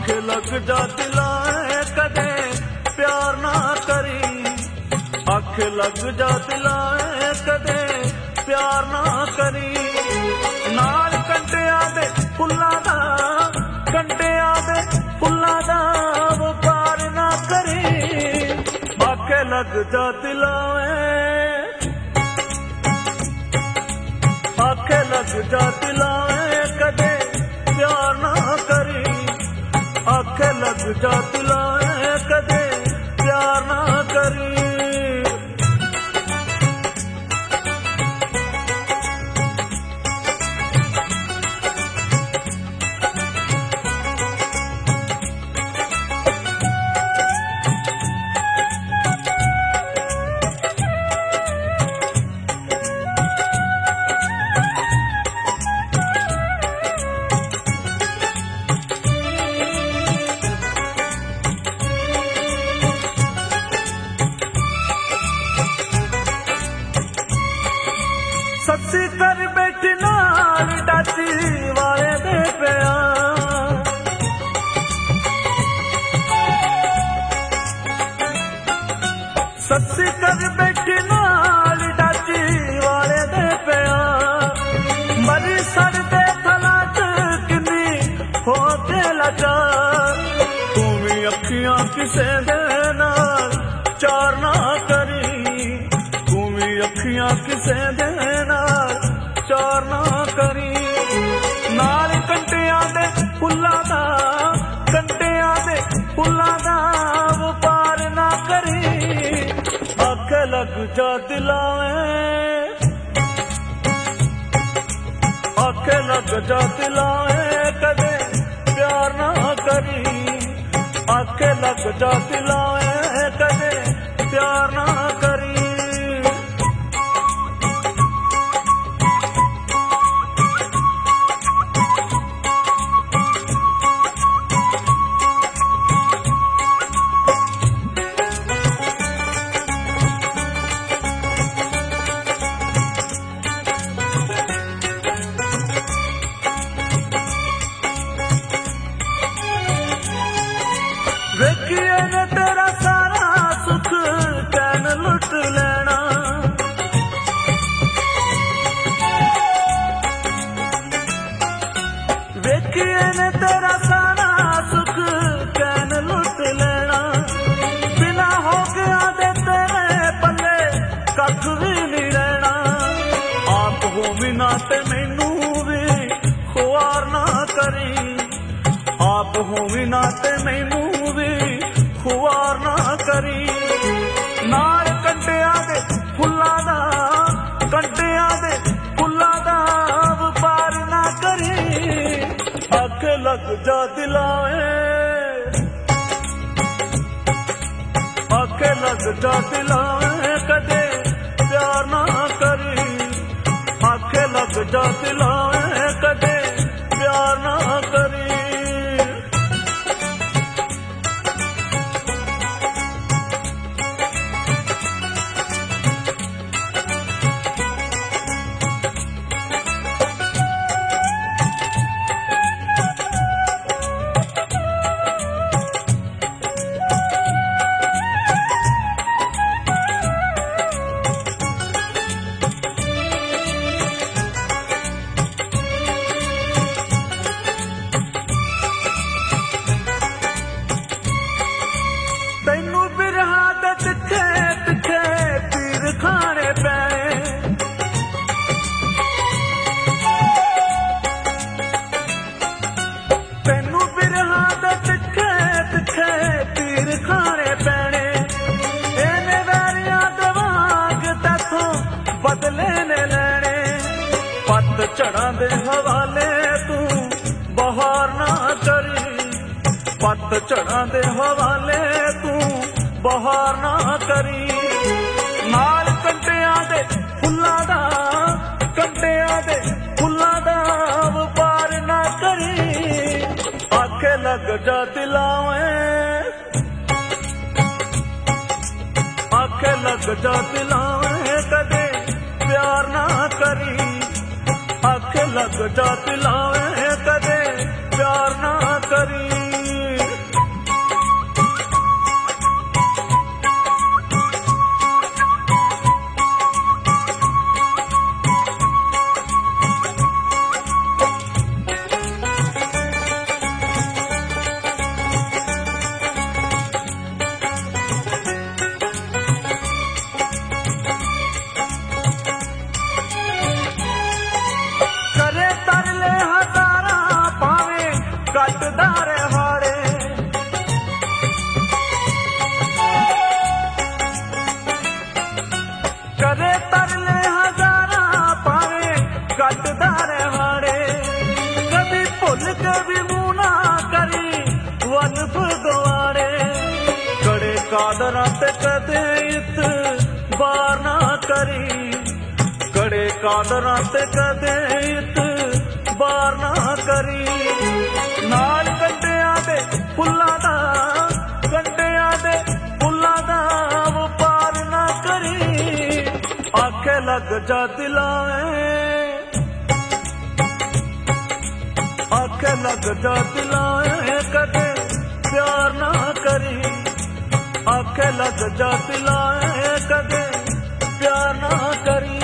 आंख लग जा दिलाए कदे प्यार ना करी, आंख लग जा दिलाए कदे प्यार ना करी। नाल कंटिया दे फुल्लां दा, कंटिया दे फुल्लां दा व्यापार ना करी, आंख लग जा दिलाए, आंख लग जा दिलाए कदे प्यार ना करी, आंख लग जा दिलाए कदे प्यार ना करी। सच्ची कर बैठी नाल डाची वाले दे पिया, सच्ची कर बैठी नाल डाची वाले दे पिया। मरी सड़ दे थला च किन्नी हो के लाचार, तू भी अखियां किसे दे नाल चार ना करी, तू भी अखियां किसे दे चार ना करी। नाल कंटिया दे फुल्लां दा, कंटिया दे फुल्लां दा व्यापार ना करी, आंख लग जा दिलाए, आंख लग जा दिलाए कदे प्यार ना करी, आंख लग जा दिलाए कदे प्यार ना करी। वेखिए ने तेरा सारा सुख कैन लुट लेना, वेखिए ने तेरा सारा सुख कैन लुट लेना। बिना हो गया दे तेरे पल्ले कख भी नहीं रहना, आप हो बिना ते मैनू भी खुआर ना करी, आप हो बिना ते मैनू खुआर ना करी। नाल कंटिया दे फुल्लां दा, कंटिया दे फुल्लां दा व्यापार ना करी, आंख लग जा दिलाए, आंख लग जा दिलाए कदे प्यार ना करी, आंख लग जा दिलाए कदे प्यार ना करी। तैनू बिरहा दे तिखे तिखे पीर खाने पैने, तैनू बिरहा दे तिखे तिखे पीर खाने पैने। इन्हें वैरियां दे वांग तैथों बदले ने लैने, पत झड़ां दे हवाले तू बहार ना करी, पत झड़ां दे हवाले तू बहार ना करी। नाल कंटिया दे फुल्लां दा, कंटिया दे फुल्लां दा व्यापार ना करी, आंख लग जा दिलाए, आंख लग जा दिलाए कदे प्यार ना करी, आंख लग जा दिलाए कदे प्यार ना करी। कटदारे हाड़े करे तरले हजारा पावे कटदारे हाड़े कभी भुल कभी मुना करी वन भगवाड़े कड़े कादरा ते कदे इत बार ना करी कड़े कादरा ते कदे इत बार ना करी नाल कंडिया दे फुल्ला दा वपार ना करी आखे लग जा दिलाए आखे लग जा दिलाए कदे प्यार ना करी आखे लग जा दिलाए कदे प्यार ना करी